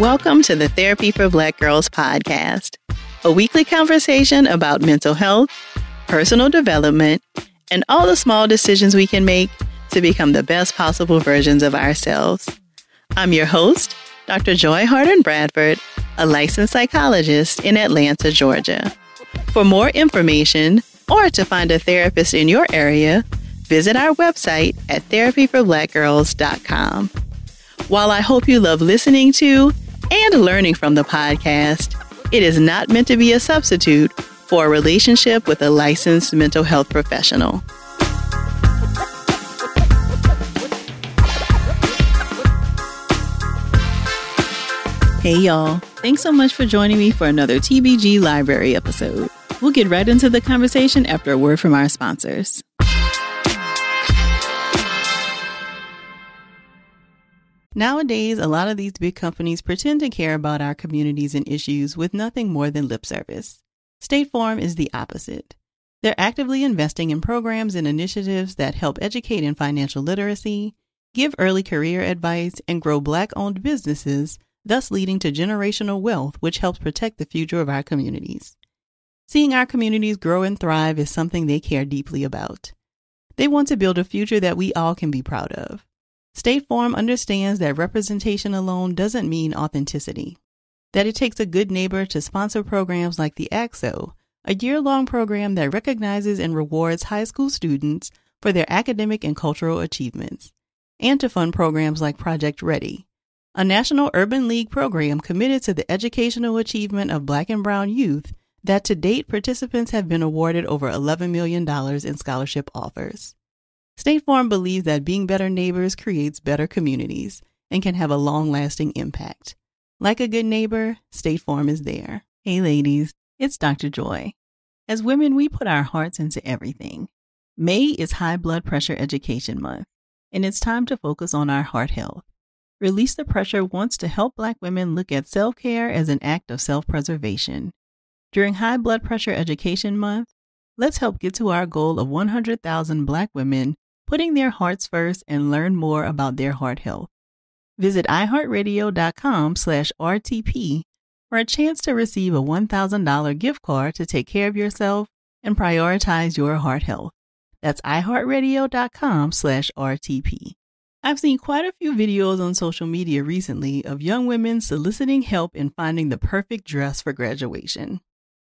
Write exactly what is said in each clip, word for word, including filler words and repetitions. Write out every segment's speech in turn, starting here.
Welcome to the Therapy for Black Girls podcast, a weekly conversation about mental health, personal development, and all the small decisions we can make to become the best possible versions of ourselves. I'm your host, Doctor Joy Harden Bradford, a licensed psychologist in Atlanta, Georgia. For more information or to find a therapist in your area, visit our website at therapy for black girls dot com. While I hope you love listening to and learning from the podcast, it is not meant to be a substitute for a relationship with a licensed mental health professional. Hey y'all, thanks so much for joining me for another T B G Library episode. We'll get right into the conversation after a word from our sponsors. Nowadays, a lot of these big companies pretend to care about our communities and issues with nothing more than lip service. State Farm is the opposite. They're actively investing in programs and initiatives that help educate in financial literacy, give early career advice, and grow Black-owned businesses, thus leading to generational wealth, which helps protect the future of our communities. Seeing our communities grow and thrive is something they care deeply about. They want to build a future that we all can be proud of. State Farm understands that representation alone doesn't mean authenticity, that it takes a good neighbor to sponsor programs like the A C S O, a year-long program that recognizes and rewards high school students for their academic and cultural achievements, and to fund programs like Project Ready, a National Urban League program committed to the educational achievement of Black and Brown youth that to date participants have been awarded over eleven million dollars in scholarship offers. State Farm believes that being better neighbors creates better communities and can have a long-lasting impact. Like a good neighbor, State Farm is there. Hey ladies, it's Doctor Joy. As women, we put our hearts into everything. May is High Blood Pressure Education Month, and it's time to focus on our heart health. Release the Pressure wants to help Black women look at self-care as an act of self-preservation. During High Blood Pressure Education Month, let's help get to our goal of one hundred thousand Black women putting their hearts first and learn more about their heart health. Visit iHeartRadio.com slash RTP for a chance to receive a one thousand dollars gift card to take care of yourself and prioritize your heart health. That's iHeartRadio.com slash RTP. I've seen quite a few videos on social media recently of young women soliciting help in finding the perfect dress for graduation.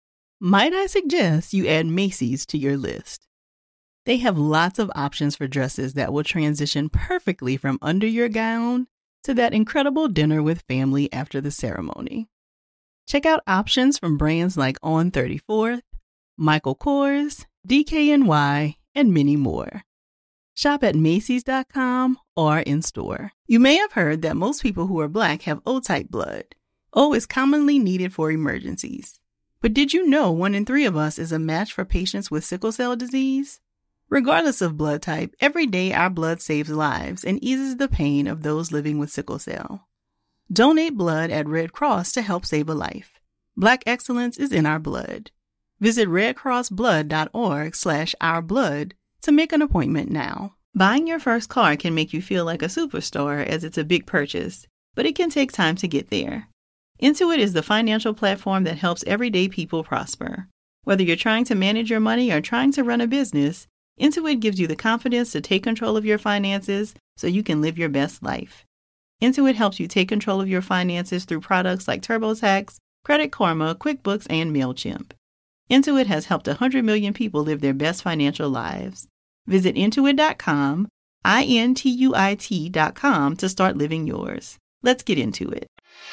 Might I suggest you add Macy's to your list? They have lots of options for dresses that will transition perfectly from under your gown to that incredible dinner with family after the ceremony. Check out options from brands like On thirty-fourth, Michael Kors, D K N Y, and many more. Shop at Macy's dot com or in store. You may have heard that most people who are Black have O-type blood. O is commonly needed for emergencies. But did you know one in three of us is a match for patients with sickle cell disease? Regardless of blood type, every day our blood saves lives and eases the pain of those living with sickle cell. Donate blood at Red Cross to help save a life. Black excellence is in our blood. Visit redcrossblood.org slash ourblood to make an appointment now. Buying your first car can make you feel like a superstar as it's a big purchase, but it can take time to get there. Intuit is the financial platform that helps everyday people prosper. Whether you're trying to manage your money or trying to run a business, Intuit gives you the confidence to take control of your finances so you can live your best life. Intuit helps you take control of your finances through products like TurboTax, Credit Karma, QuickBooks, and MailChimp. Intuit has helped one hundred million people live their best financial lives. Visit intuit dot com, I N T U I T dot com to start living yours. Let's get into it.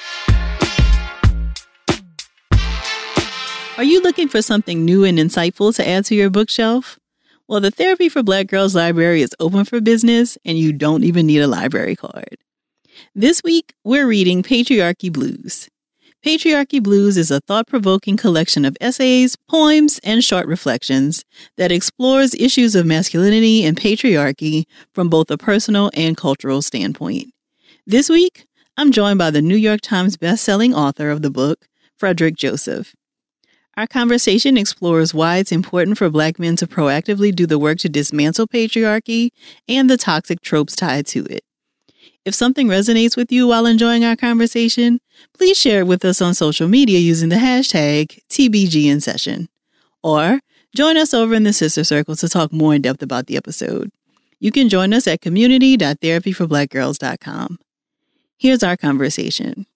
Are you looking for something new and insightful to add to your bookshelf? Well, the Therapy for Black Girls Library is open for business, and you don't even need a library card. This week, we're reading Patriarchy Blues. Patriarchy Blues is a thought-provoking collection of essays, poems, and short reflections that explores issues of masculinity and patriarchy from both a personal and cultural standpoint. This week, I'm joined by the New York Times best-selling author of the book, Frederick Joseph. Our conversation explores why it's important for Black men to proactively do the work to dismantle patriarchy and the toxic tropes tied to it. If something resonates with you while enjoying our conversation, please share it with us on social media using the hashtag T B G in session. Or join us over in the Sister Circle to talk more in depth about the episode. You can join us at community dot therapy for black girls dot com. Here's our conversation.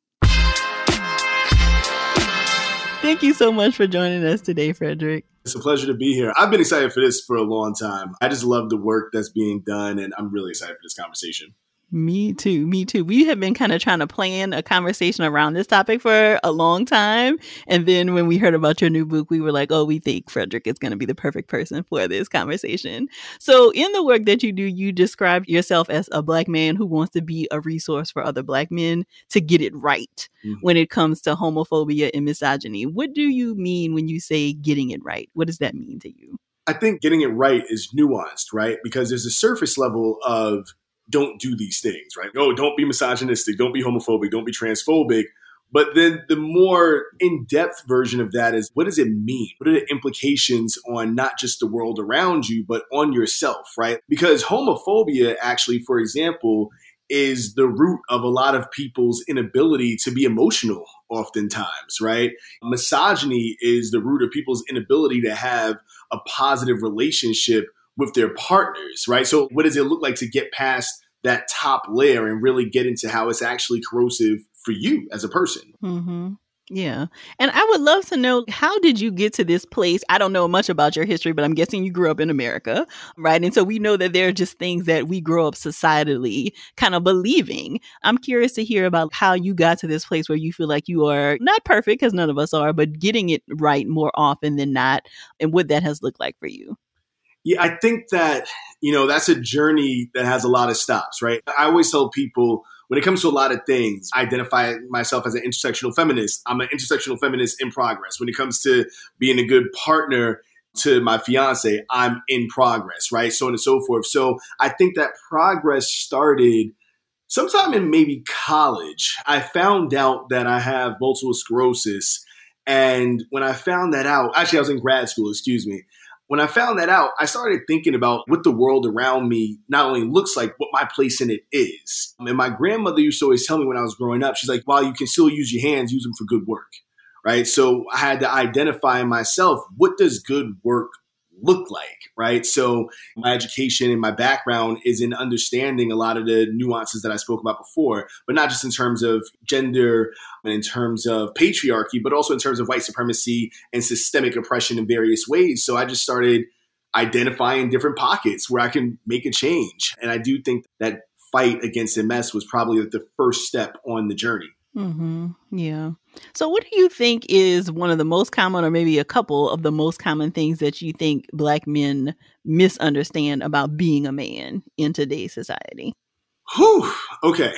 Thank you so much for joining us today, Frederick. It's a pleasure to be here. I've been excited for this for a long time. I just love the work that's being done, and I'm really excited for this conversation. Me too. Me too. We have been kind of trying to plan a conversation around this topic for a long time. And then when we heard about your new book, we were like, oh, we think Frederick is going to be the perfect person for this conversation. So in the work that you do, you describe yourself as a Black man who wants to be a resource for other Black men to get it right mm-hmm. when it comes to homophobia and misogyny. What do you mean when you say getting it right? What does that mean to you? I think getting it right is nuanced, right? Because there's a surface level of don't do these things, right? Oh, don't be misogynistic, don't be homophobic, don't be transphobic. But then the more in-depth version of that is, what does it mean? What are the implications on not just the world around you, but on yourself, right? Because homophobia actually, for example, is the root of a lot of people's inability to be emotional oftentimes, right? Misogyny is the root of people's inability to have a positive relationship with their partners, right? So what does it look like to get past that top layer and really get into how it's actually corrosive for you as a person? Mm-hmm. Yeah. And I would love to know, how did you get to this place? I don't know much about your history, but I'm guessing you grew up in America, right? And so we know that there are just things that we grow up societally kind of believing. I'm curious to hear about how you got to this place where you feel like you are not perfect, because none of us are, but getting it right more often than not, and what that has looked like for you. Yeah, I think that, you know, that's a journey that has a lot of stops, right? I always tell people, when it comes to a lot of things, I identify myself as an intersectional feminist. I'm an intersectional feminist in progress. When it comes to being a good partner to my fiance, I'm in progress, right? So on and so forth. So I think that progress started sometime in maybe college. I found out that I have multiple sclerosis. And when I found that out, actually, I was in grad school, excuse me. When I found that out, I started thinking about what the world around me not only looks like, but my place in it is. And my grandmother used to always tell me when I was growing up, she's like, while you can still use your hands, use them for good work, right? So I had to identify in myself, what does good work look like, right? So my education and my background is in understanding a lot of the nuances that I spoke about before, but not just in terms of gender and in terms of patriarchy, but also in terms of white supremacy and systemic oppression in various ways. So I just started identifying different pockets where I can make a change. And I do think that fight against M S was probably the first step on the journey. Mm-hmm. Yeah. So what do you think is one of the most common, or maybe a couple of the most common things that you think Black men misunderstand about being a man in today's society? Whew. Okay.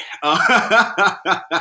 Uh,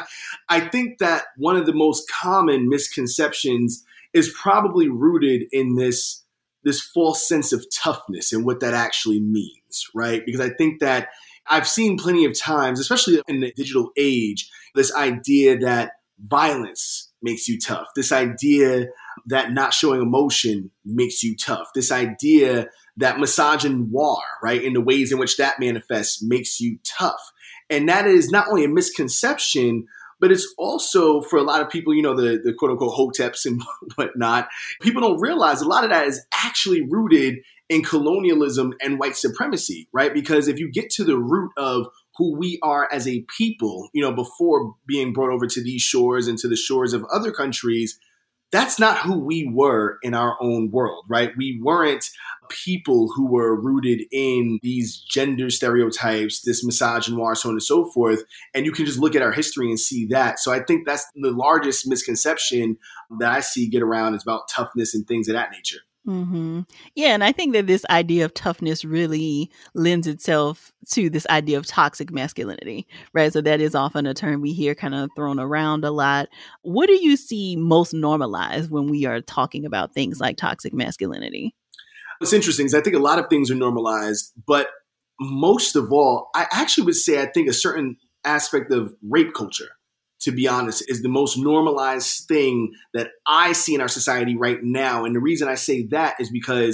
I think that one of the most common misconceptions is probably rooted in this, this false sense of toughness and what that actually means, right? Because I think that I've seen plenty of times, especially in the digital age, this idea that violence makes you tough, this idea that not showing emotion makes you tough, this idea that misogynoir, right, in the ways in which that manifests makes you tough. And that is not only a misconception, but it's also, for a lot of people, you know, the, the quote unquote hoteps and whatnot, people don't realize a lot of that is actually rooted in colonialism and white supremacy, right? Because if you get to the root of who we are as a people, you know, before being brought over to these shores and to the shores of other countries, that's not who we were in our own world, right? We weren't people who were rooted in these gender stereotypes, this misogynoir, so on and so forth. And you can just look at our history and see that. So I think that's the largest misconception that I see get around, is about toughness and things of that nature. Mm-hmm. Yeah, and I think that this idea of toughness really lends itself to this idea of toxic masculinity, right? So that is often a term we hear kind of thrown around a lot. What do you see most normalized when we are talking about things like toxic masculinity? It's interesting because I think a lot of things are normalized, but most of all, I actually would say I think a certain aspect of rape culture, to be honest, is the most normalized thing that I see in our society right now. And the reason I say that is because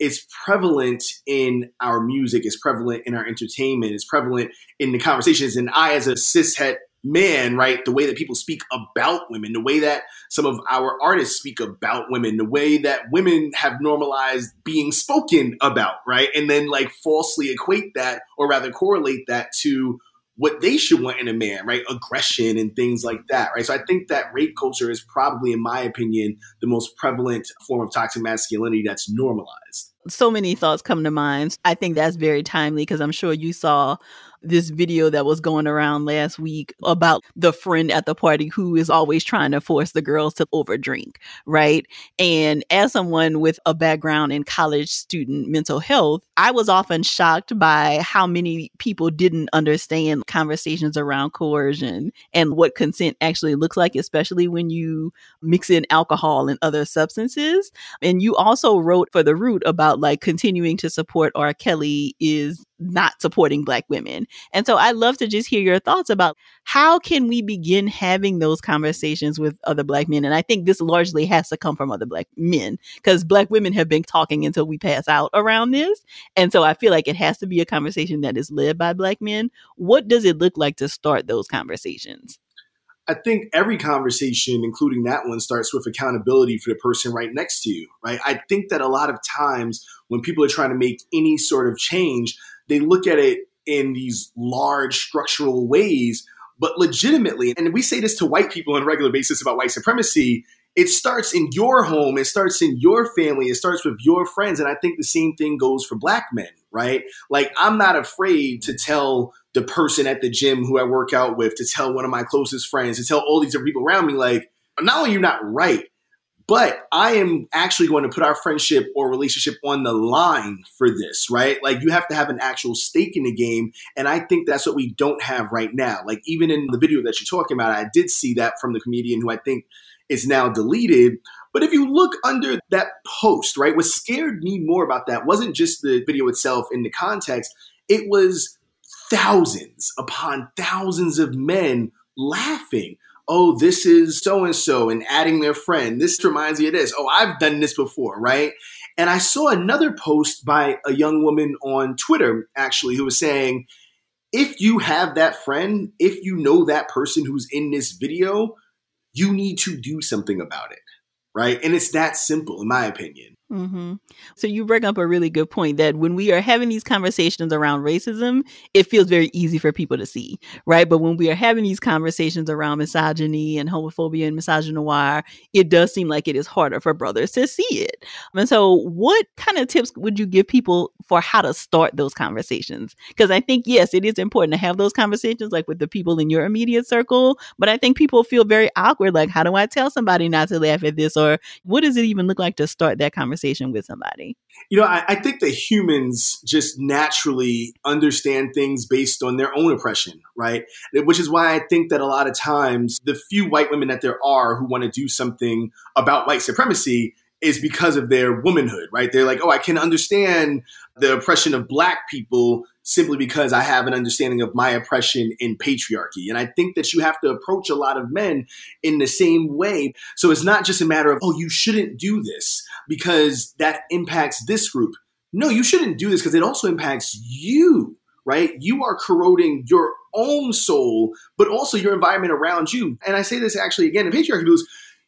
is prevalent in our music, is prevalent in our entertainment, is prevalent in the conversations. And I, as a cishet man, right, the way that people speak about women, the way that some of our artists speak about women, the way that women have normalized being spoken about, right, and then like falsely equate that, or rather correlate that to what they should want in a man, right? Aggression and things like that, right? So I think that rape culture is probably, in my opinion, the most prevalent form of toxic masculinity that's normalized. So many thoughts come to mind. I think that's very timely because I'm sure you saw this video that was going around last week about the friend at the party who is always trying to force the girls to overdrink, right? And as someone with a background in college student mental health, I was often shocked by how many people didn't understand conversations around coercion and what consent actually looks like, especially when you mix in alcohol and other substances. And you also wrote for The Root about like continuing to support R. Kelly is not supporting Black women. And so I'd love to just hear your thoughts about how can we begin having those conversations with other Black men? And I think this largely has to come from other Black men because Black women have been talking until we pass out around this. And so I feel like it has to be a conversation that is led by Black men. What does it look like to start those conversations? I think every conversation, including that one, starts with accountability for the person right next to you, right? I think that a lot of times when people are trying to make any sort of change, they look at it in these large structural ways, but legitimately, and we say this to white people on a regular basis about white supremacy, it starts in your home, it starts in your family, it starts with your friends. And I think the same thing goes for Black men, right? Like, I'm not afraid to tell the person at the gym who I work out with, to tell one of my closest friends, to tell all these different people around me, like, not only you're not right, but I am actually going to put our friendship or relationship on the line for this, right? Like, you have to have an actual stake in the game. And I think that's what we don't have right now. Like, even in the video that you're talking about, I did see that from the comedian who I think is now deleted. But if you look under that post, right, what scared me more about that wasn't just the video itself in the context. It was thousands upon thousands of men laughing. Oh, this is so-and-so, and adding their friend. This reminds me of this. Oh, I've done this before, right? And I saw another post by a young woman on Twitter, actually, who was saying, if you have that friend, if you know that person who's in this video, you need to do something about it, right? And it's that simple, in my opinion. Mm-hmm. So you bring up a really good point that when we are having these conversations around racism, it feels very easy for people to see, right? But when we are having these conversations around misogyny and homophobia and misogynoir, it does seem like it is harder for brothers to see it. And so what kind of tips would you give people for how to start those conversations? Because I think, yes, it is important to have those conversations like with the people in your immediate circle, but I think people feel very awkward. Like, how do I tell somebody not to laugh at this? Or what does it even look like to start that conversation with somebody? You know, I, I think that humans just naturally understand things based on their own oppression, right? Which is why I think that a lot of times the few white women that there are who want to do something about white supremacy is because of their womanhood, right? They're like, oh, I can understand the oppression of Black people simply because I have an understanding of my oppression in patriarchy. And I think that you have to approach a lot of men in the same way. So it's not just a matter of, oh, you shouldn't do this because that impacts this group. No, you shouldn't do this because it also impacts you, right? You are corroding your own soul, but also your environment around you. And I say this actually again in patriarchy because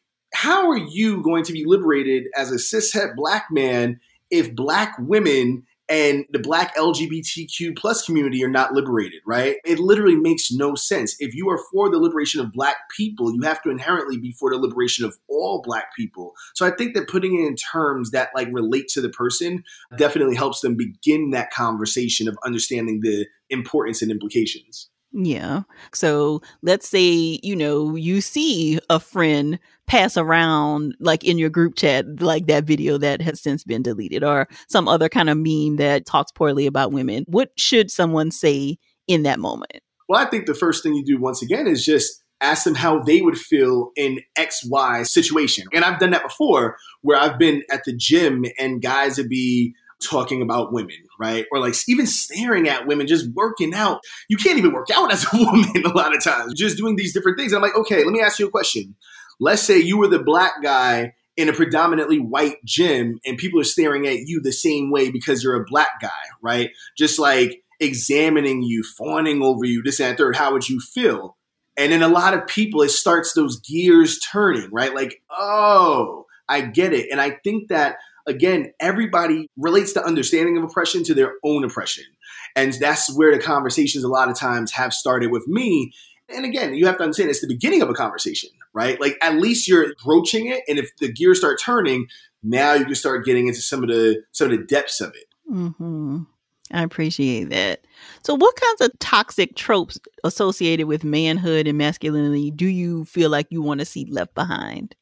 how are you going to be liberated as a cishet Black man if Black women and the Black L G B T Q plus community are not liberated, right? It literally makes no sense. If you are for the liberation of Black people, you have to inherently be for the liberation of all Black people. So I think that putting it in terms that like relate to the person definitely helps them begin that conversation of understanding the importance and implications. Yeah. So let's say, you know, you see a friend pass around like in your group chat, like that video that has since been deleted or some other kind of meme that talks poorly about women. What should someone say in that moment? Well, I think the first thing you do once again is just ask them how they would feel in X Y situation. And I've done that before where I've been at the gym and guys would be talking about women, right? Or like even staring at women, just working out. You can't even work out as a woman a lot of times, just doing these different things. And I'm like, okay, let me ask you a question. Let's say you were the Black guy in a predominantly white gym and people are staring at you the same way because you're a black guy, right? Just like examining you, fawning over you, this and that, third, how would you feel? And then a lot of people, it starts those gears turning, right? Like, oh, I get it. And I think that, again, everybody relates the understanding of oppression to their own oppression. And that's where the conversations a lot of times have started with me. And again, you have to understand it's the beginning of a conversation, right? Like at least you're broaching it. And if the gears start turning, now you can start getting into some of the some of the depths of it. Mm-hmm. I appreciate that. So what kinds of toxic tropes associated with manhood and masculinity do you feel like you want to see left behind?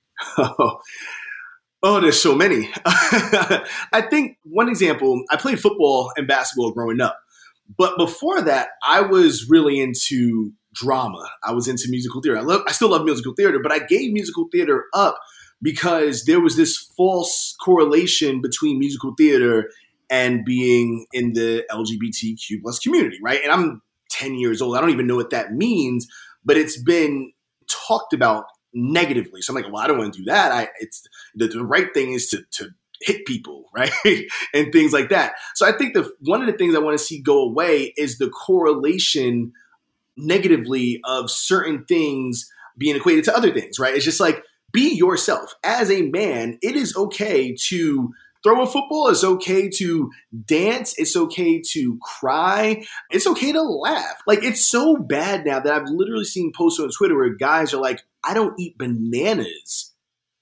Oh, oh there's so many. I think one example, I played football and basketball growing up. But before that, I was really into drama. I was into musical theater. I love, I still love musical theater, but I gave musical theater up because there was this false correlation between musical theater and being in the L G B T Q plus community, right? And I'm ten years old. I don't even know what that means, but it's been talked about negatively. So I'm like, well, I don't want to do that. I, it's the, the right thing is to, to hit people, right? And things like that. So I think the one of the things I want to see go away is the correlation negatively of certain things being equated to other things, right? It's just like, be yourself. As a man, it is okay to throw a football. It's okay to dance. It's okay to cry. It's okay to laugh. Like, it's so bad now that I've literally seen posts on Twitter where guys are like, I don't eat bananas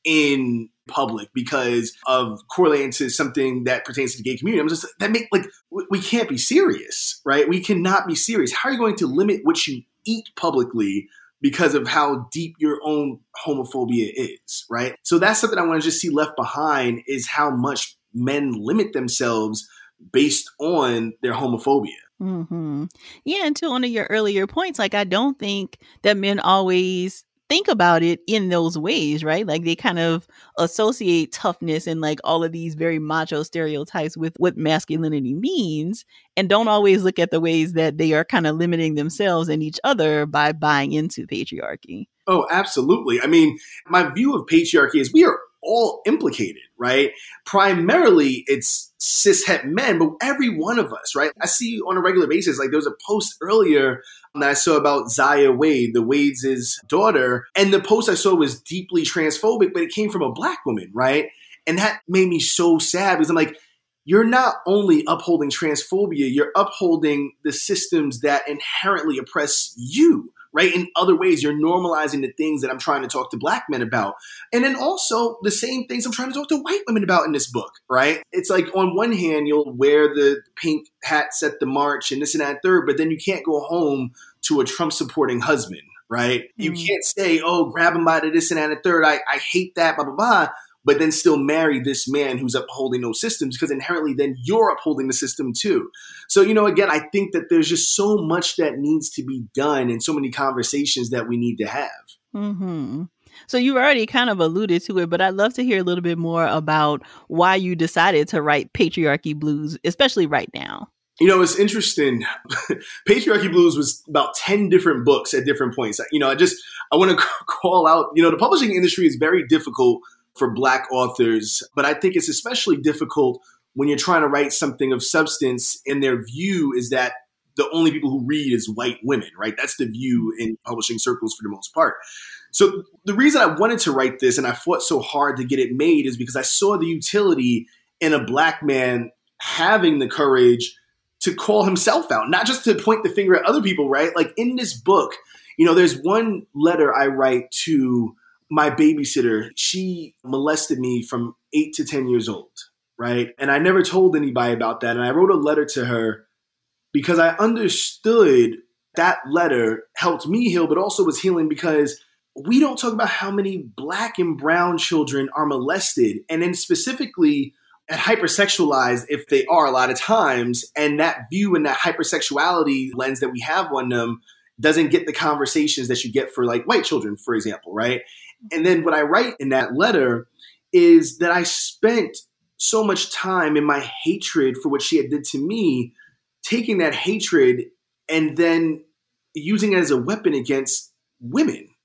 in public because of correlating to something that pertains to the gay community. I'm just that make like we can't be serious, right? We cannot be serious. How are you going to limit what you eat publicly because of how deep your own homophobia is, right? So that's something I want to just see left behind is how much men limit themselves based on their homophobia. Mm-hmm. Yeah, and to one of your earlier points, like I don't think that men always think about it in those ways, right? Like they kind of associate toughness and like all of these very macho stereotypes with what masculinity means and don't always look at the ways that they are kind of limiting themselves and each other by buying into patriarchy. Oh, absolutely. I mean, my view of patriarchy is we are all implicated, right? Primarily, it's cishet men, but every one of us, right? I see on a regular basis, like there was a post earlier that I saw about Zaya Wade, the Wade's daughter, and the post I saw was deeply transphobic, but it came from a black woman, right? And that made me so sad because I'm like, you're not only upholding transphobia, you're upholding the systems that inherently oppress you. Right? In other ways, you're normalizing the things that I'm trying to talk to black men about. And then also the same things I'm trying to talk to white women about in this book, right? It's like on one hand, you'll wear the pink hats at the march and this and that and third, but then you can't go home to a Trump supporting husband, right? Mm. You can't say, oh, grab him by the this and that and third. I, I hate that, blah, blah, blah. But then still marry this man who's upholding those systems because inherently then you're upholding the system too. So, you know, again, I think that there's just so much that needs to be done and so many conversations that we need to have. Mm-hmm. So you already kind of alluded to it, but I'd love to hear a little bit more about why you decided to write Patriarchy Blues, especially right now. You know, it's interesting. Patriarchy Blues was about ten different books at different points. You know, I just, I want to call out, you know, the publishing industry is very difficult for Black authors, but I think it's especially difficult when you're trying to write something of substance and their view is that the only people who read is white women, right? That's the view in publishing circles for the most part. So the reason I wanted to write this and I fought so hard to get it made is because I saw the utility in a Black man having the courage to call himself out, not just to point the finger at other people, right? Like in this book, you know, there's one letter I write to my babysitter. She molested me from eight to ten years old, right? And I never told anybody about that. And I wrote a letter to her because I understood that letter helped me heal, but also was healing because we don't talk about how many Black and brown children are molested. And then specifically at hypersexualized, if they are a lot of times, and that view and that hypersexuality lens that we have on them doesn't get the conversations that you get for like white children, for example, right? And then what I write in that letter is that I spent so much time in my hatred for what she had did to me, taking that hatred and then using it as a weapon against women,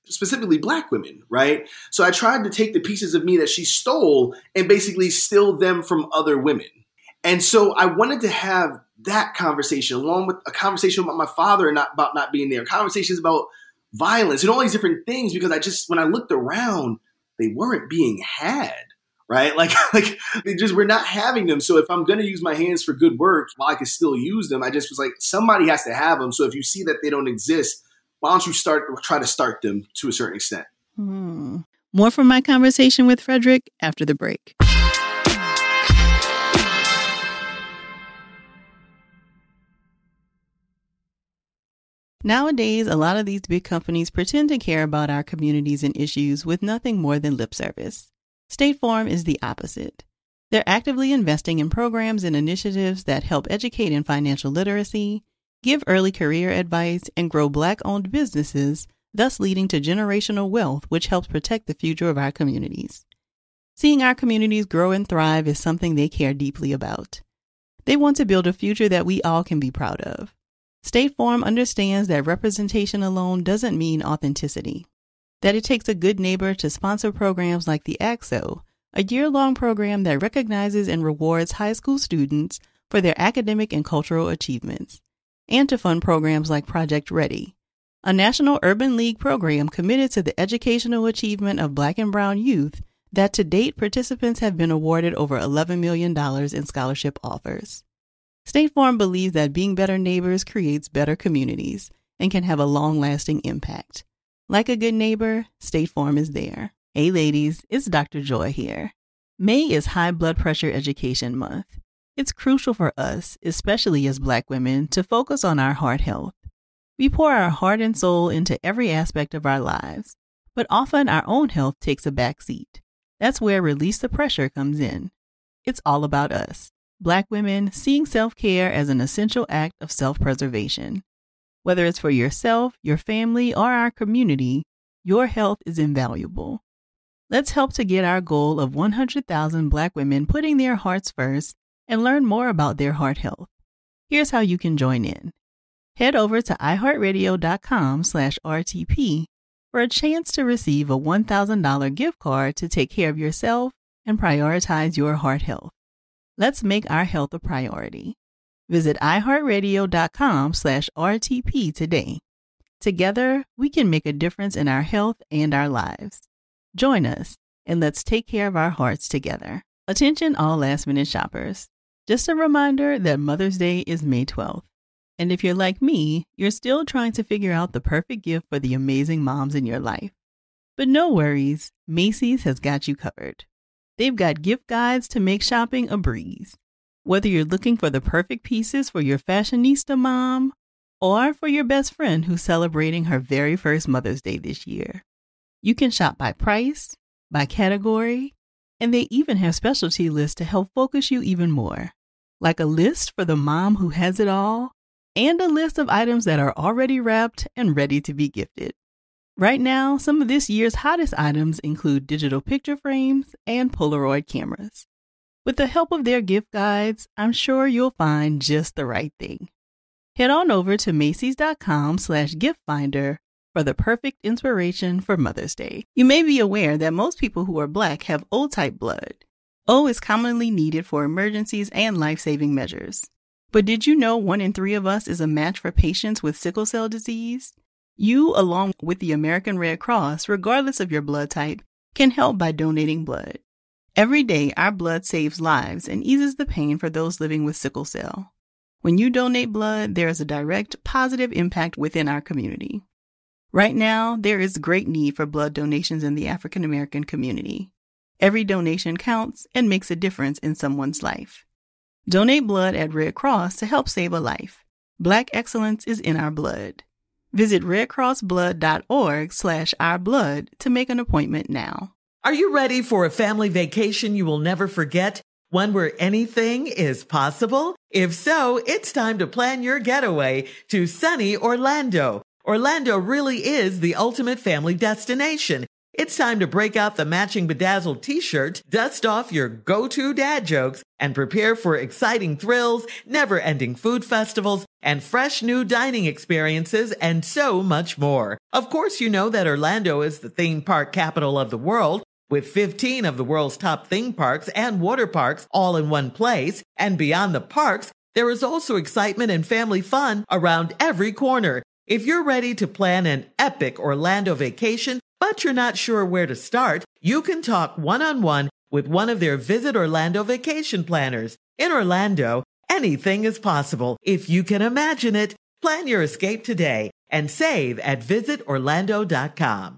specifically Black women, right? So I tried to take the pieces of me that she stole and basically steal them from other women. And so I wanted to have that conversation along with a conversation about my father and not about not being there, conversations about violence and all these different things, because I just, when I looked around, they weren't being had, right? Like, like they just, we're not having them. So if I'm going to use my hands for good work, while I can still use them, I just was like, somebody has to have them. So if you see that they don't exist, why don't you start, try to start them to a certain extent? Hmm. More from my conversation with Frederick after the break. Nowadays, a lot of these big companies pretend to care about our communities and issues with nothing more than lip service. State Farm is the opposite. They're actively investing in programs and initiatives that help educate in financial literacy, give early career advice, and grow Black-owned businesses, thus leading to generational wealth, which helps protect the future of our communities. Seeing our communities grow and thrive is something they care deeply about. They want to build a future that we all can be proud of. State Farm understands that representation alone doesn't mean authenticity, that it takes a good neighbor to sponsor programs like the A C S O, a year-long program that recognizes and rewards high school students for their academic and cultural achievements, and to fund programs like Project Ready, a National Urban League program committed to the educational achievement of Black and Brown youth that to date participants have been awarded over eleven million dollars in scholarship offers. State Farm believes that being better neighbors creates better communities and can have a long-lasting impact. Like a good neighbor, State Farm is there. Hey ladies, it's Doctor Joy here. May is High Blood Pressure Education Month. It's crucial for us, especially as Black women, to focus on our heart health. We pour our heart and soul into every aspect of our lives, but often our own health takes a back seat. That's where Release the Pressure comes in. It's all about us, Black women, seeing self-care as an essential act of self-preservation. Whether it's for yourself, your family, or our community, your health is invaluable. Let's help to get our goal of one hundred thousand Black women putting their hearts first and learn more about their heart health. Here's how you can join in. Head over to iheartradio.com slash RTP for a chance to receive a one thousand dollars gift card to take care of yourself and prioritize your heart health. Let's make our health a priority. Visit iheartradio.com slash RTP today. Together, we can make a difference in our health and our lives. Join us, and let's take care of our hearts together. Attention all last-minute shoppers. Just a reminder that Mother's Day is May twelfth. And if you're like me, you're still trying to figure out the perfect gift for the amazing moms in your life. But no worries, Macy's has got you covered. They've got gift guides to make shopping a breeze. Whether you're looking for the perfect pieces for your fashionista mom or for your best friend who's celebrating her very first Mother's Day this year, you can shop by price, by category, and they even have specialty lists to help focus you even more. Like a list for the mom who has it all, and a list of items that are already wrapped and ready to be gifted. Right now, some of this year's hottest items include digital picture frames and Polaroid cameras. With the help of their gift guides, I'm sure you'll find just the right thing. Head on over to Macy's.com slash gift finder for the perfect inspiration for Mother's Day. You may be aware that most people who are Black have O-type blood. O is commonly needed for emergencies and life-saving measures. But did you know one in three of us is a match for patients with sickle cell disease? You, along with the American Red Cross, regardless of your blood type, can help by donating blood. Every day, our blood saves lives and eases the pain for those living with sickle cell. When you donate blood, there is a direct, positive impact within our community. Right now, there is great need for blood donations in the African American community. Every donation counts and makes a difference in someone's life. Donate blood at Red Cross to help save a life. Black excellence is in our blood. Visit redcrossblood.org slash ourblood to make an appointment now. Are you ready for a family vacation you will never forget? One where anything is possible? If so, it's time to plan your getaway to sunny Orlando. Orlando really is the ultimate family destination. It's time to break out the matching bedazzled t-shirt, dust off your go-to dad jokes, and prepare for exciting thrills, never-ending food festivals, and fresh new dining experiences, and so much more. Of course, you know that Orlando is the theme park capital of the world, with fifteen of the world's top theme parks and water parks all in one place. And beyond the parks, there is also excitement and family fun around every corner. If you're ready to plan an epic Orlando vacation, but you're not sure where to start, you can talk one-on-one with one of their Visit Orlando vacation planners. In Orlando, anything is possible if you can imagine it. Plan your escape today and save at visit orlando dot com.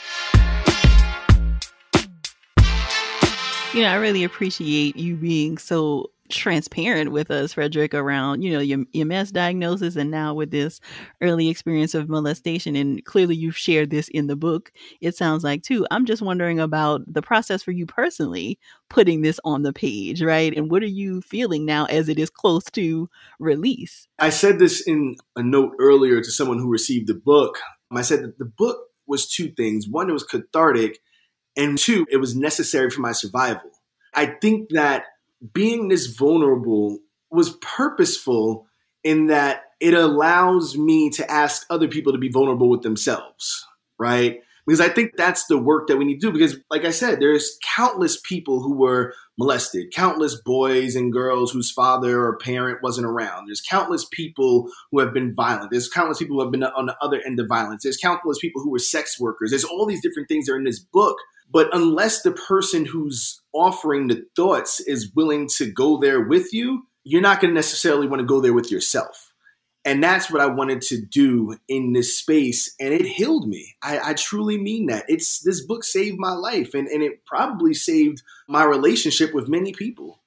You know, I really appreciate you being so transparent with us, Frederick, around, you know, your M S diagnosis and now with this early experience of molestation. And clearly you've shared this in the book, it sounds like, too. I'm just wondering about the process for you personally, putting this on the page, right? And what are you feeling now as it is close to release? I said this in a note earlier to someone who received the book. I said that the book was two things. One, it was cathartic. And two, it was necessary for my survival. I think that being this vulnerable was purposeful in that it allows me to ask other people to be vulnerable with themselves, right? Because I think that's the work that we need to do. Because like I said, there's countless people who were molested, countless boys and girls whose father or parent wasn't around. There's countless people who have been violent. There's countless people who have been on the other end of violence. There's countless people who were sex workers. There's all these different things that are in this book. But unless the person who's offering the thoughts is willing to go there with you, you're not going to necessarily want to go there with yourself. And that's what I wanted to do in this space. And it healed me. I, I truly mean that. It's this book saved my life, and, and it probably saved my relationship with many people.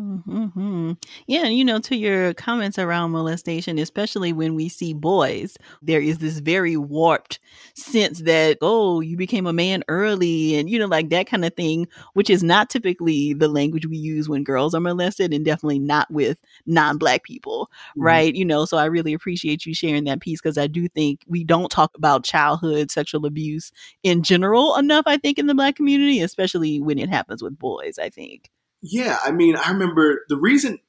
Mm-hmm. Yeah, and you know, to your comments around molestation, especially when we see boys, there is this very warped sense that, oh, you became a man early and, you know, like that kind of thing, which is not typically the language we use when girls are molested, and definitely not with non-Black people, mm-hmm. right? You know, so I really appreciate you sharing that piece, because I do think we don't talk about childhood sexual abuse in general enough, I think, in the Black community, especially when it happens with boys, I think. Yeah, I mean, I remember the reason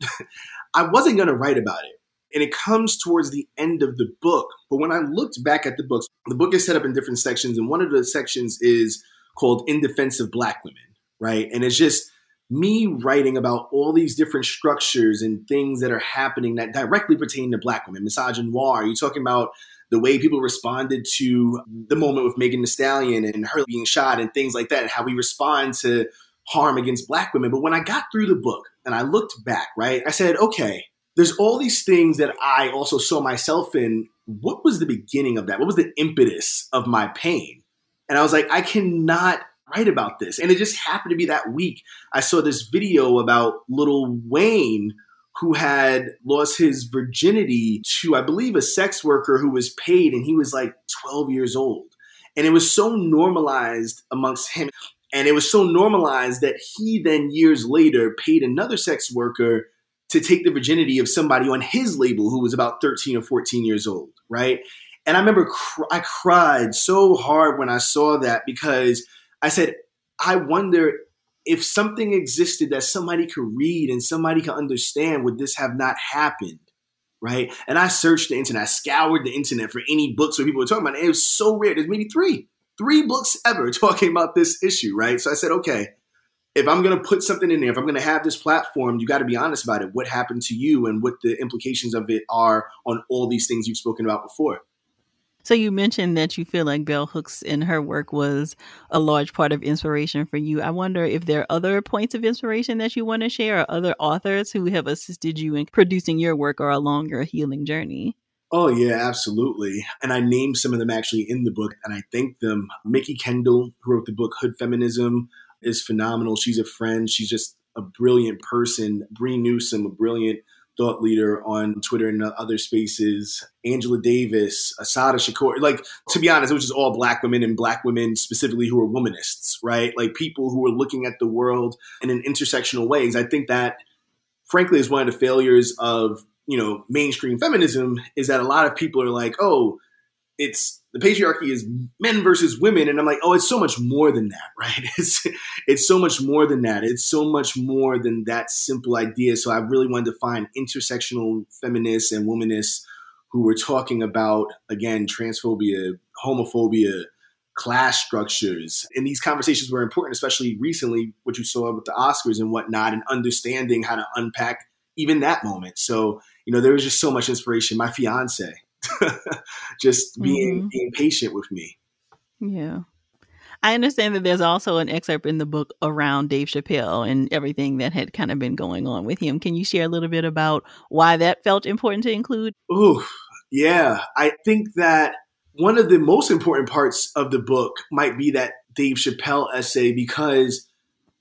I wasn't going to write about it, and it comes towards the end of the book. But when I looked back at the books, the book is set up in different sections, and one of the sections is called In Defense of Black Women, right? And it's just me writing about all these different structures and things that are happening that directly pertain to Black women. Misogynoir, you're talking about the way people responded to the moment with Megan Thee Stallion and her being shot and things like that, and how we respond to harm against Black women. But when I got through the book and I looked back, right, I said, okay, there's all these things that I also saw myself in. What was the beginning of that? What was the impetus of my pain? And I was like, I cannot write about this. And it just happened to be that week I saw this video about Lil Wayne, who had lost his virginity to, I believe, a sex worker who was paid, and he was like twelve years old. And it was so normalized amongst him. And it was so normalized that he then years later paid another sex worker to take the virginity of somebody on his label who was about thirteen or fourteen years old, right? And I remember cr- I cried so hard when I saw that, because I said, I wonder if something existed that somebody could read and somebody could understand, would this have not happened, right? And I searched the internet, I scoured the internet for any books where people were talking about it. It was so rare. There's maybe three. Three books ever talking about this issue, right? So I said, okay, if I'm going to put something in there, if I'm going to have this platform, you got to be honest about it. What happened to you and what the implications of it are on all these things you've spoken about before. So you mentioned that you feel like Bell Hooks and her work was a large part of inspiration for you. I wonder if there are other points of inspiration that you want to share, or other authors who have assisted you in producing your work or along your healing journey. Oh, yeah, absolutely. And I named some of them actually in the book, and I thank them. Mikki Kendall, who wrote the book Hood Feminism, is phenomenal. She's a friend. She's just a brilliant person. Bree Newsom, a brilliant thought leader on Twitter and other spaces. Angela Davis, Asada Shakur. Like, to be honest, it was just all Black women, and Black women specifically who are womanists, right? Like people who are looking at the world in an intersectional ways. I think that, frankly, is one of the failures of, you know, mainstream feminism, is that a lot of people are like, oh, it's the patriarchy is men versus women. And I'm like, oh, it's so much more than that, right? It's, it's so much more than that. It's so much more than that simple idea. So I really wanted to find intersectional feminists and womanists who were talking about, again, transphobia, homophobia, class structures. And these conversations were important, especially recently, what you saw with the Oscars and whatnot, and understanding how to unpack even that moment. So, you know, there was just so much inspiration. My fiance, just being, mm-hmm. being patient with me. Yeah. I understand that there's also an excerpt in the book around Dave Chappelle and everything that had kind of been going on with him. Can you share a little bit about why that felt important to include? Oh, yeah. I think that one of the most important parts of the book might be that Dave Chappelle essay, because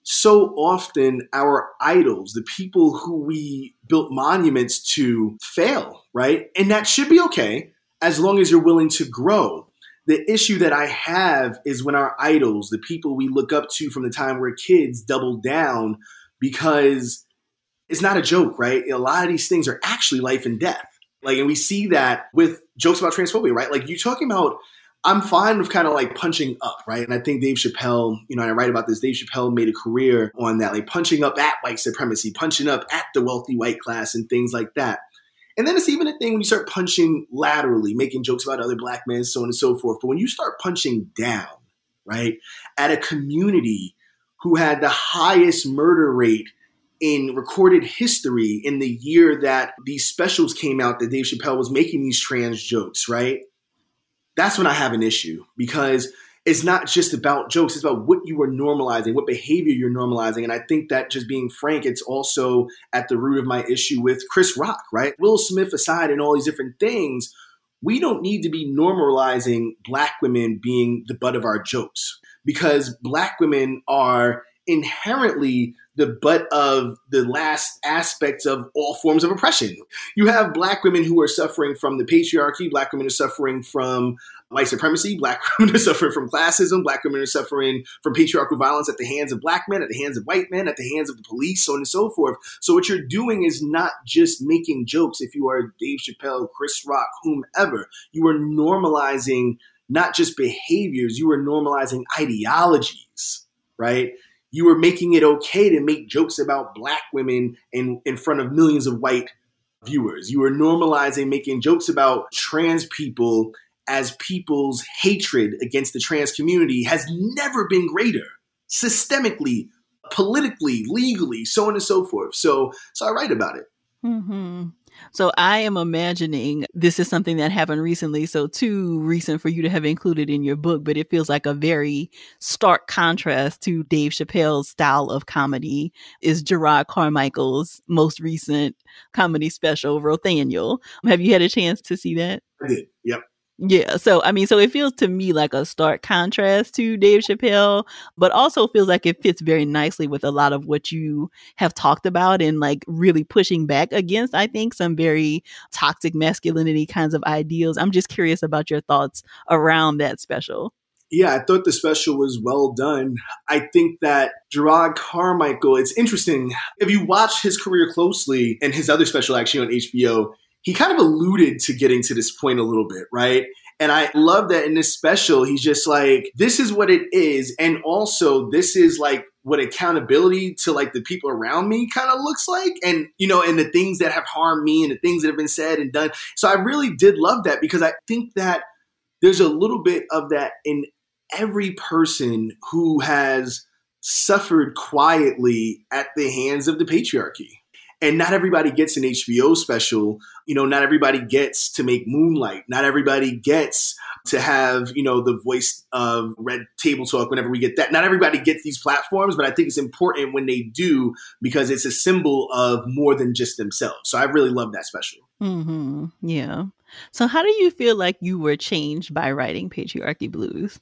so often our idols, the people who we built monuments to, fail, right? And that should be okay as long as you're willing to grow. The issue that I have is when our idols, the people we look up to from the time we're kids, double down, because it's not a joke, right? A lot of these things are actually life and death. Like, and we see that with jokes about transphobia, right? Like, you're talking about, I'm fine with kind of like punching up, right? And I think Dave Chappelle, you know, and I write about this, Dave Chappelle made a career on that, like punching up at white supremacy, punching up at the wealthy white class and things like that. And then it's even a thing when you start punching laterally, making jokes about other black men, so on and so forth. But when you start punching down, right, at a community who had the highest murder rate in recorded history in the year that these specials came out that Dave Chappelle was making these trans jokes, right? That's when I have an issue, because it's not just about jokes. It's about what you are normalizing, what behavior you're normalizing. And I think that, just being frank, it's also at the root of my issue with Chris Rock, right? Will Smith aside and all these different things, we don't need to be normalizing black women being the butt of our jokes, because black women are inherently the butt of the last aspects of all forms of oppression. You have black women who are suffering from the patriarchy. Black women are suffering from white supremacy. Black women are suffering from classism. Black women are suffering from patriarchal violence at the hands of black men, at the hands of white men, at the hands of the police, so on and so forth. So what you're doing is not just making jokes. If you are Dave Chappelle, Chris Rock, whomever, you are normalizing not just behaviors, you are normalizing ideologies, right? You are making it okay to make jokes about black women in, in front of millions of white viewers. You are normalizing making jokes about trans people, as people's hatred against the trans community has never been greater, systemically, politically, legally, so on and so forth. So, so I write about it. Mm-hmm. So I am imagining this is something that happened recently, so too recent for you to have included in your book, but it feels like a very stark contrast to Dave Chappelle's style of comedy is Jerrod Carmichael's most recent comedy special, Rothaniel. Have you had a chance to see that? I did, yep. Yeah. So, I mean, so it feels to me like a stark contrast to Dave Chappelle, but also feels like it fits very nicely with a lot of what you have talked about and like really pushing back against, I think, some very toxic masculinity kinds of ideals. I'm just curious about your thoughts around that special. Yeah, I thought the special was well done. I think that Jerrod Carmichael, it's interesting. If you watch his career closely and his other special actually on H B O, he kind of alluded to getting to this point a little bit, right? And I love that in this special, he's just like, this is what it is. And also, this is like what accountability to like the people around me kind of looks like. And, you know, and the things that have harmed me and the things that have been said and done. So I really did love that, because I think that there's a little bit of that in every person who has suffered quietly at the hands of the patriarchy. And not everybody gets an H B O special. You know, not everybody gets to make Moonlight. Not everybody gets to have, you know, the voice of Red Table Talk whenever we get that. Not everybody gets these platforms, but I think it's important when they do, because it's a symbol of more than just themselves. So I really love that special. Mm-hmm. Yeah. So how do you feel like you were changed by writing Patriarchy Blues?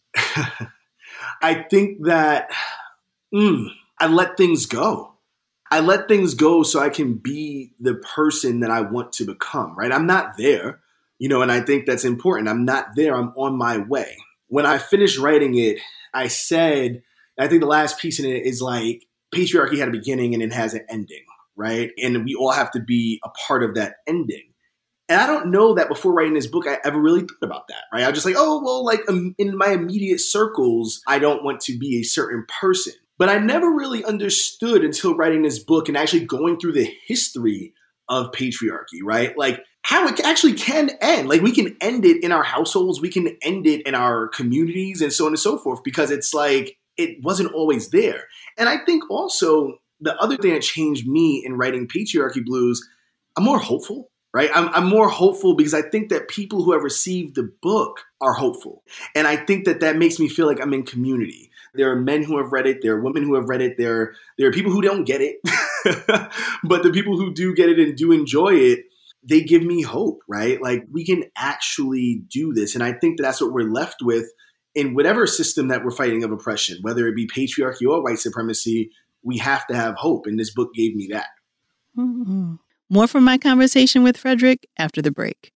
I think that mm, I let things go. I let things go so I can be the person that I want to become, right? I'm not there, you know, and I think that's important. I'm not there. I'm on my way. When I finished writing it, I said, I think the last piece in it is like, patriarchy had a beginning and it has an ending, right? And we all have to be a part of that ending. And I don't know that before writing this book, I ever really thought about that, right? I was just like, oh, well, like um, in my immediate circles, I don't want to be a certain person. But I never really understood until writing this book and actually going through the history of patriarchy, right? Like how it actually can end. Like we can end it in our households. We can end it in our communities and so on and so forth, because it's like it wasn't always there. And I think also the other thing that changed me in writing Patriarchy Blues, I'm more hopeful. Right? I'm, I'm more hopeful because I think that people who have received the book are hopeful. And I think that that makes me feel like I'm in community. There are men who have read it. There are women who have read it. There, there are people who don't get it. But the people who do get it and do enjoy it, they give me hope, right? Like we can actually do this. And I think that that's what we're left with in whatever system that we're fighting of oppression, whether it be patriarchy or white supremacy. We have to have hope. And this book gave me that. Mm-hmm. More from my conversation with Frederick after the break.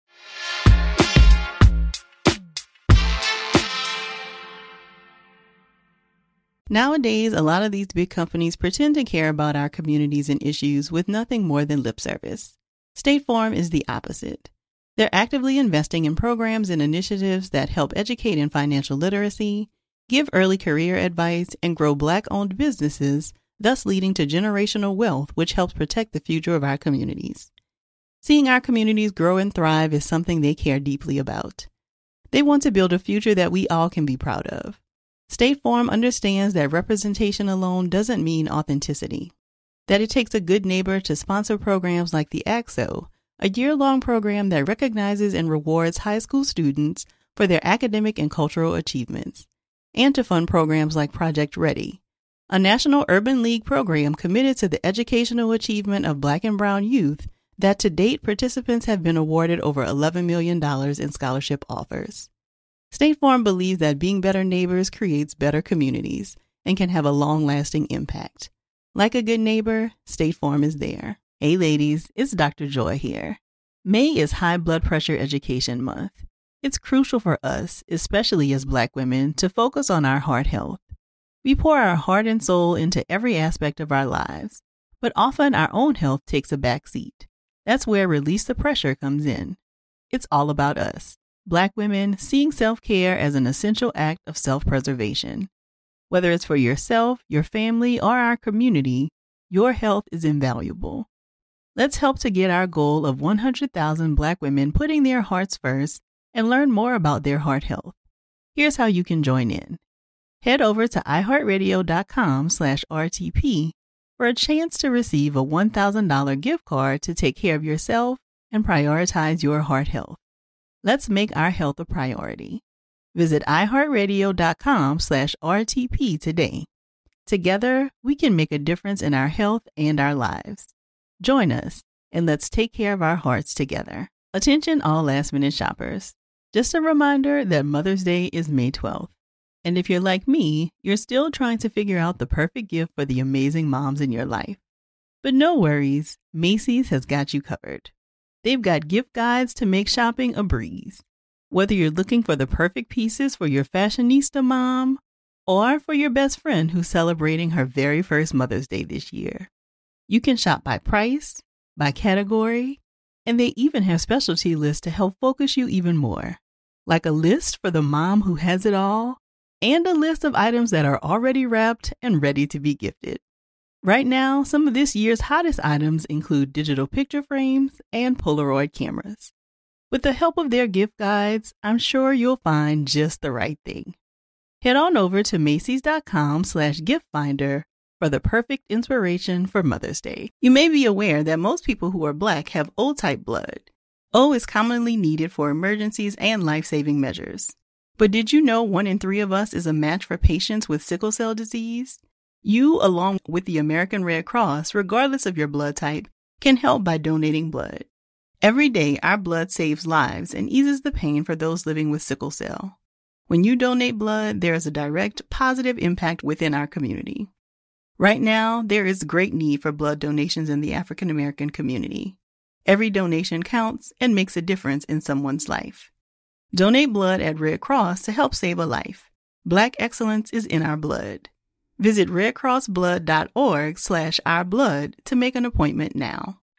Nowadays, a lot of these big companies pretend to care about our communities and issues with nothing more than lip service. State Farm is the opposite. They're actively investing in programs and initiatives that help educate in financial literacy, give early career advice, and grow Black-owned businesses, thus leading to generational wealth, which helps protect the future of our communities. Seeing our communities grow and thrive is something they care deeply about. They want to build a future that we all can be proud of. State Farm understands that representation alone doesn't mean authenticity, that it takes a good neighbor to sponsor programs like the A C S O, a year-long program that recognizes and rewards high school students for their academic and cultural achievements, and to fund programs like Project Ready, a National Urban League program committed to the educational achievement of Black and Brown youth that to date participants have been awarded over eleven million dollars in scholarship offers. State Farm believes that being better neighbors creates better communities and can have a long-lasting impact. Like a good neighbor, State Farm is there. Hey ladies, it's Doctor Joy here. May is High Blood Pressure Education Month. It's crucial for us, especially as Black women, to focus on our heart health. We pour our heart and soul into every aspect of our lives, but often our own health takes a back seat. That's where Release the Pressure comes in. It's all about us, Black women, seeing self-care as an essential act of self-preservation. Whether it's for yourself, your family, or our community, your health is invaluable. Let's help to get our goal of one hundred thousand Black women putting their hearts first and learn more about their heart health. Here's how you can join in. Head over to iHeartRadio.com slash RTP for a chance to receive a one thousand dollars gift card to take care of yourself and prioritize your heart health. Let's make our health a priority. Visit iHeartRadio.com slash RTP today. Together, we can make a difference in our health and our lives. Join us, and let's take care of our hearts together. Attention all last-minute shoppers. Just a reminder that Mother's Day is May twelfth. And if you're like me, you're still trying to figure out the perfect gift for the amazing moms in your life. But no worries, Macy's has got you covered. They've got gift guides to make shopping a breeze. Whether you're looking for the perfect pieces for your fashionista mom or for your best friend who's celebrating her very first Mother's Day this year, you can shop by price, by category, and they even have specialty lists to help focus you even more. Like a list for the mom who has it all, and a list of items that are already wrapped and ready to be gifted. Right now, some of this year's hottest items include digital picture frames and Polaroid cameras. With the help of their gift guides, I'm sure you'll find just the right thing. Head on over to Macy's.com slash gift finder for the perfect inspiration for Mother's Day. You may be aware that most people who are Black have O-type blood. O is commonly needed for emergencies and life-saving measures. But did you know one in three of us is a match for patients with sickle cell disease? You, along with the American Red Cross, regardless of your blood type, can help by donating blood. Every day, our blood saves lives and eases the pain for those living with sickle cell. When you donate blood, there is a direct positive impact within our community. Right now, there is great need for blood donations in the African American community. Every donation counts and makes a difference in someone's life. Donate blood at Red Cross to help save a life. Black excellence is in our blood. Visit redcrossblood.org slash ourblood to make an appointment now.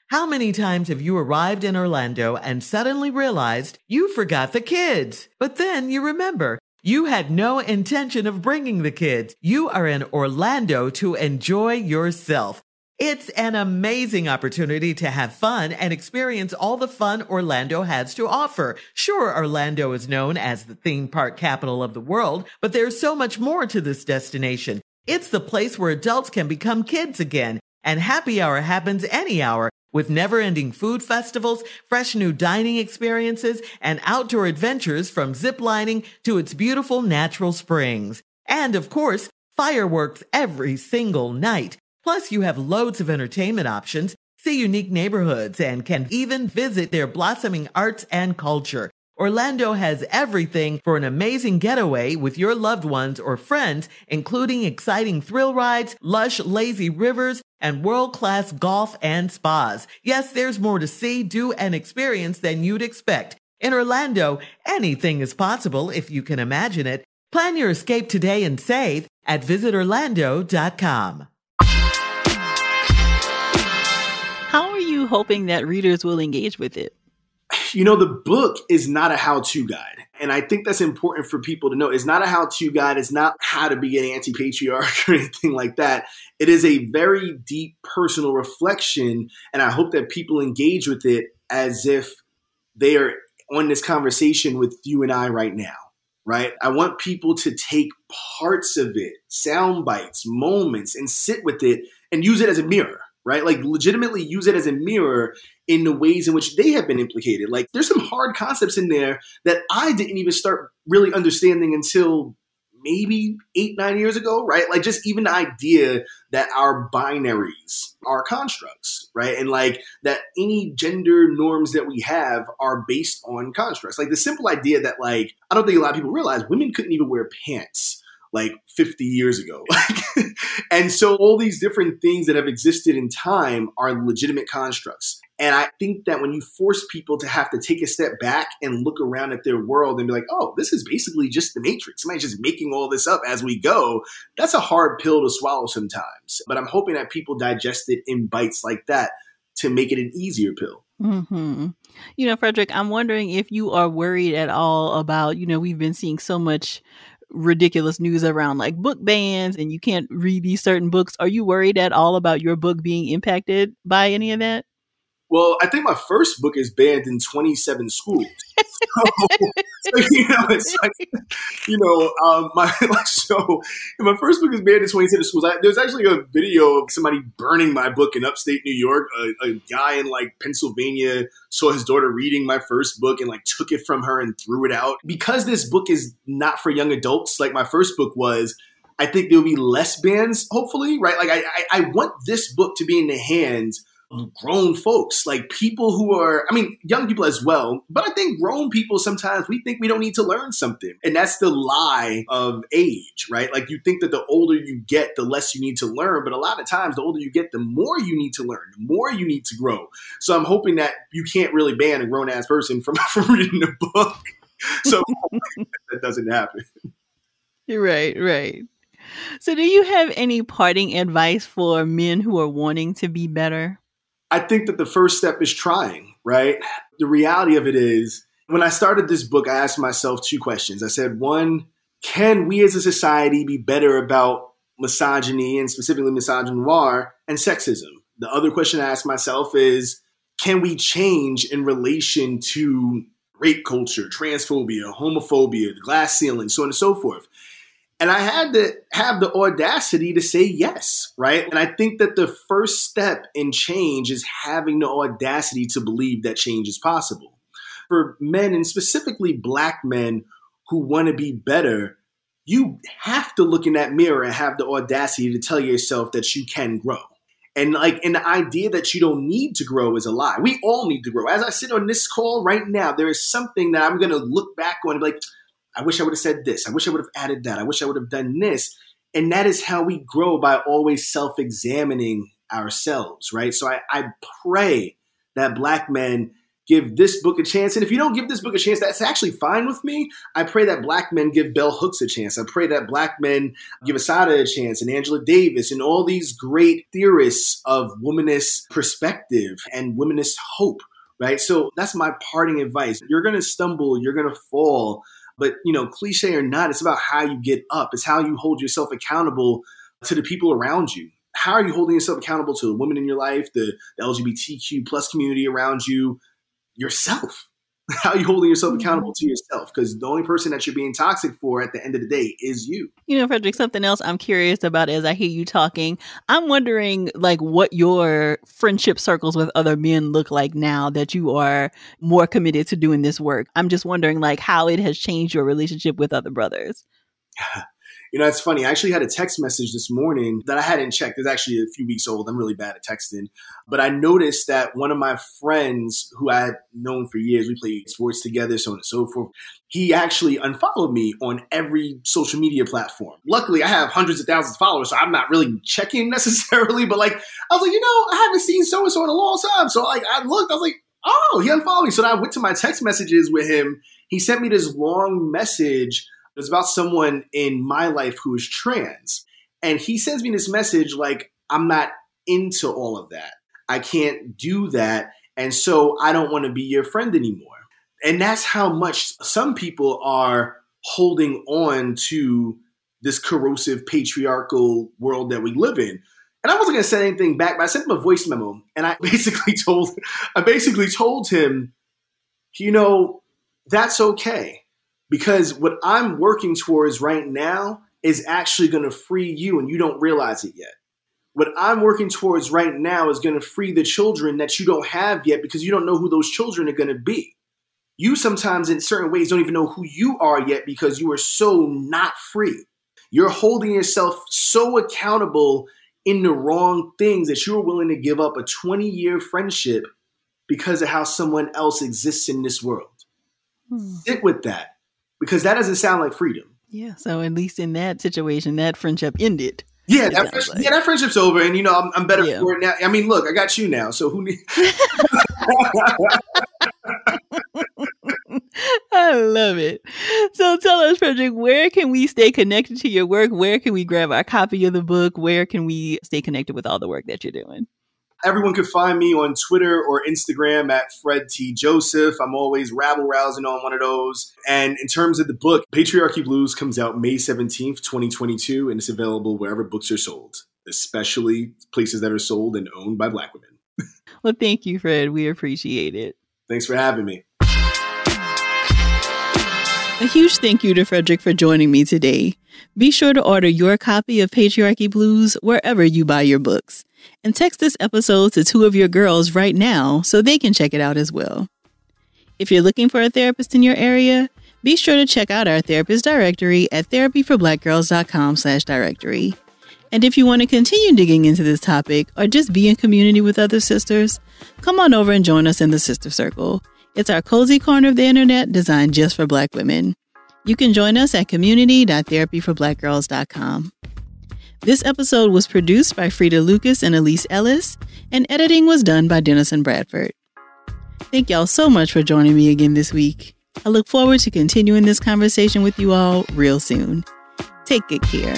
How many times have you arrived in Orlando and suddenly realized you forgot the kids? But then you remember you had no intention of bringing the kids. You are in Orlando to enjoy yourself. It's an amazing opportunity to have fun and experience all the fun Orlando has to offer. Sure, Orlando is known as the theme park capital of the world, but there's so much more to this destination. It's the place where adults can become kids again, and happy hour happens any hour with never-ending food festivals, fresh new dining experiences, and outdoor adventures from ziplining to its beautiful natural springs. And of course, fireworks every single night. Plus, you have loads of entertainment options, see unique neighborhoods, and can even visit their blossoming arts and culture. Orlando has everything for an amazing getaway with your loved ones or friends, including exciting thrill rides, lush, lazy rivers, and world-class golf and spas. Yes, there's more to see, do, and experience than you'd expect. In Orlando, anything is possible if you can imagine it. Plan your escape today and save at visit orlando dot com. How are you hoping that readers will engage with it? You know, the book is not a how-to guide. And I think that's important for people to know. It's not a how-to guide. It's not how to be an anti-patriarch or anything like that. It is a very deep personal reflection. And I hope that people engage with it as if they are on this conversation with you and I right now, right? I want people to take parts of it, sound bites, moments, and sit with it and use it as a mirror. Right? Like legitimately use it as a mirror in the ways in which they have been implicated. Like there's some hard concepts in there that I didn't even start really understanding until maybe eight, nine years ago, right? Like just even the idea that our binaries are constructs, right? And like that any gender norms that we have are based on constructs. Like the simple idea that like, I don't think a lot of people realize women couldn't even wear pants like fifty years ago. And so all these different things that have existed in time are legitimate constructs. And I think that when you force people to have to take a step back and look around at their world and be like, oh, this is basically just the Matrix. Somebody's just making all this up as we go. That's a hard pill to swallow sometimes. But I'm hoping that people digest it in bites like that to make it an easier pill. Mm-hmm. You know, Frederick, I'm wondering if you are worried at all about, you know, we've been seeing so much ridiculous news around like book bans and you can't read these certain books. Are you worried at all about your book being impacted by any of that? Well, I think my first book is banned in twenty-seven schools. So, so you know, it's like, you know, um, my like, so my first book is banned in twenty-seven schools. I, there's actually a video of somebody burning my book in upstate New York. A, a guy in like Pennsylvania saw his daughter reading my first book and like took it from her and threw it out. Because this book is not for young adults, like my first book was, I think there'll be less bans, hopefully, right? Like I, I, I want this book to be in the hands grown folks, like people who are, I mean, young people as well, but I think grown people, sometimes we think we don't need to learn something. And that's the lie of age, right? Like you think that the older you get, the less you need to learn. But a lot of times, the older you get, the more you need to learn, the more you need to grow. So I'm hoping that you can't really ban a grown ass person from, from reading a book. So that doesn't happen. Right, right. So do you have any parting advice for men who are wanting to be better? I think that the first step is trying, right? The reality of it is, when I started this book, I asked myself two questions. I said, one, can we as a society be better about misogyny and specifically misogynoir and sexism? The other question I asked myself is, can we change in relation to rape culture, transphobia, homophobia, the glass ceiling, so on and so forth? And I had to have the audacity to say yes, right? And I think that the first step in change is having the audacity to believe that change is possible. For men, and specifically Black men who want to be better, you have to look in that mirror and have the audacity to tell yourself that you can grow. And like, and the idea that you don't need to grow is a lie. We all need to grow. As I sit on this call right now, there is something that I'm going to look back on and be like, I wish I would have said this. I wish I would have added that. I wish I would have done this. And that is how we grow, by always self-examining ourselves, right? So I, I pray that Black men give this book a chance. And if you don't give this book a chance, that's actually fine with me. I pray that Black men give Bell Hooks a chance. I pray that Black men give Assata a chance, and Angela Davis, and all these great theorists of womanist perspective and womanist hope, right? So that's my parting advice. You're going to stumble, you're going to fall, but, you know, cliche or not, it's about how you get up. It's how you hold yourself accountable to the people around you. How are you holding yourself accountable to the women in your life, the, the L G B T Q plus community around you, yourself? How are you holding yourself accountable to yourself? Because the only person that you're being toxic for at the end of the day is you. You know, Frederick, something else I'm curious about as I hear you talking, I'm wondering like what your friendship circles with other men look like now that you are more committed to doing this work. I'm just wondering like how it has changed your relationship with other brothers. You know, it's funny. I actually had a text message this morning that I hadn't checked. It's actually a few weeks old. I'm really bad at texting. But I noticed that one of my friends who I had known for years, we played sports together, so on and so forth, he actually unfollowed me on every social media platform. Luckily, I have hundreds of thousands of followers, so I'm not really checking necessarily. But like, I was like, you know, I haven't seen so-and-so in a long time. So like, I looked, I was like, oh, he unfollowed me. So then I went to my text messages with him. He sent me this long message. It was about someone in my life who is trans. And he sends me this message like, I'm not into all of that. I can't do that. And so I don't want to be your friend anymore. And that's how much some people are holding on to this corrosive patriarchal world that we live in. And I wasn't going to say anything back, but I sent him a voice memo. And I basically told, I basically told him, you know, that's okay. Because what I'm working towards right now is actually going to free you, and you don't realize it yet. What I'm working towards right now is going to free the children that you don't have yet because you don't know who those children are going to be. You sometimes in certain ways don't even know who you are yet because you are so not free. You're holding yourself so accountable in the wrong things that you're willing to give up a twenty-year friendship because of how someone else exists in this world. Hmm. Sit with that. Because that doesn't sound like freedom. Yeah. So at least in that situation, that friendship ended. Yeah, that, friendship, like. yeah, that friendship's over. And, you know, I'm, I'm better yeah. for it now. I mean, look, I got you now. So who needs... I love it. So tell us, Frederick, where can we stay connected to your work? Where can we grab our copy of the book? Where can we stay connected with all the work that you're doing? Everyone can find me on Twitter or Instagram at Fred T. Joseph. I'm always rabble-rousing on one of those. And in terms of the book, Patriarchy Blues comes out May seventeenth, twenty twenty-two, and it's available wherever books are sold, especially places that are sold and owned by Black women. Well, thank you, Fred. We appreciate it. Thanks for having me. A huge thank you to Frederick for joining me today. Be sure to order your copy of Patriarchy Blues wherever you buy your books. And text this episode to two of your girls right now so they can check it out as well. If you're looking for a therapist in your area, be sure to check out our therapist directory at therapyforblackgirls.com slash directory. And if you want to continue digging into this topic or just be in community with other sisters, come on over and join us in the Sister Circle. It's our cozy corner of the internet designed just for Black women. You can join us at community dot therapy for black girls dot com. This episode was produced by Frida Lucas and Elise Ellis, and editing was done by Dennison Bradford. Thank y'all so much for joining me again this week. I look forward to continuing this conversation with you all real soon. Take good care.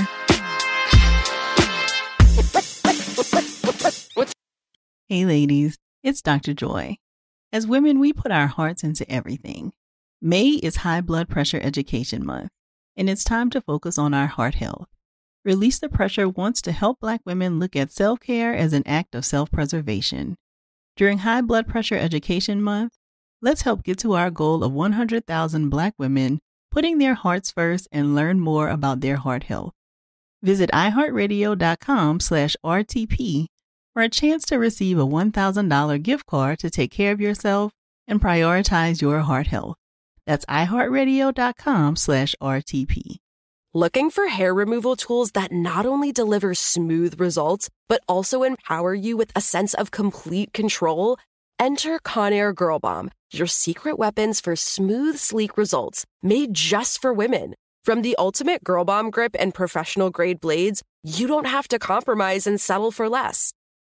Hey ladies, it's Doctor Joy. As women, we put our hearts into everything. May is High Blood Pressure Education Month, and it's time to focus on our heart health. Release the Pressure wants to help Black women look at self-care as an act of self-preservation. During High Blood Pressure Education Month, let's help get to our goal of one hundred thousand Black women putting their hearts first and learn more about their heart health. Visit iHeartRadio.com slash RTP for a chance to receive a one thousand dollars gift card to take care of yourself and prioritize your heart health. That's iHeartRadio.com slash RTP. Looking for hair removal tools that not only deliver smooth results, but also empower you with a sense of complete control? Enter Conair Girl Bomb, your secret weapons for smooth, sleek results, made just for women. From the ultimate Girl Bomb grip and professional-grade blades, you don't have to compromise and settle for less.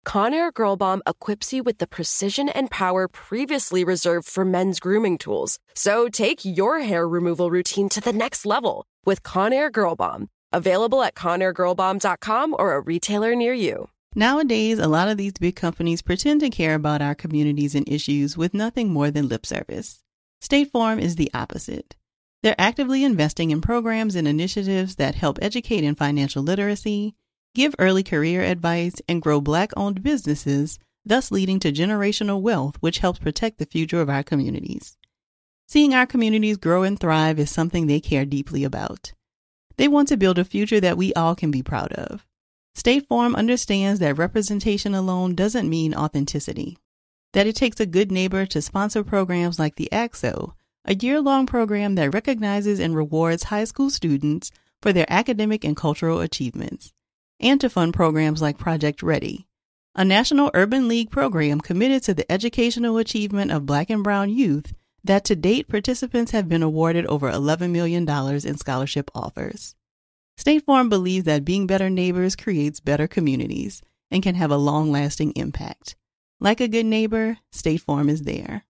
Conair Girl Bomb equips you with the precision and power previously reserved for men's grooming tools. So take your hair removal routine to the next level with Conair Girl Bomb. Available at conair girl bomb dot com or a retailer near you. Nowadays, a lot of these big companies pretend to care about our communities and issues with nothing more than lip service. State Farm is the opposite. They're actively investing in programs and initiatives that help educate in financial literacy, give early career advice, and grow Black-owned businesses, thus leading to generational wealth, which helps protect the future of our communities. Seeing our communities grow and thrive is something they care deeply about. They want to build a future that we all can be proud of. State Farm understands that representation alone doesn't mean authenticity, that it takes a good neighbor to sponsor programs like the A C S O, a year-long program that recognizes and rewards high school students for their academic and cultural achievements, and to fund programs like Project Ready, a national urban league program committed to the educational achievement of Black and Brown youth that to date participants have been awarded over eleven million dollars in scholarship offers. State Farm believes that being better neighbors creates better communities and can have a long-lasting impact. Like a good neighbor, State Farm is there.